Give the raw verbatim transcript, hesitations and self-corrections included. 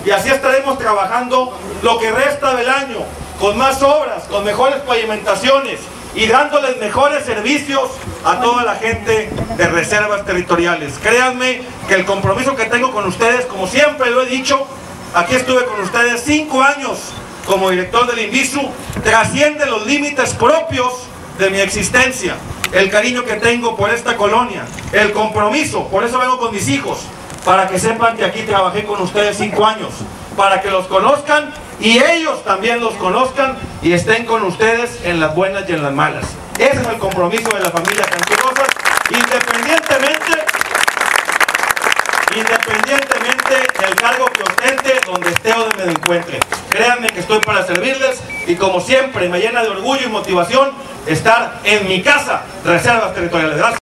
y así estaremos trabajando lo que resta del año, con más obras, con mejores pavimentaciones y dándoles mejores servicios a toda la gente de reservas territoriales. Créanme que el compromiso que tengo con ustedes, como siempre lo he dicho, aquí estuve con ustedes cinco años como director del INVISU, trasciende los límites propios de mi existencia. El cariño que tengo por esta colonia, el compromiso, por eso vengo con mis hijos, para que sepan que aquí trabajé con ustedes cinco años, para que los conozcan y ellos también los conozcan y estén con ustedes en las buenas y en las malas. Ese es el compromiso de la familia Cantú-Rosas, independientemente, independientemente del cargo que ostente, donde esté o donde me encuentre. Créanme que estoy para servirles y como siempre me llena de orgullo y motivación estar en mi casa, Reservas Territoriales. Gracias.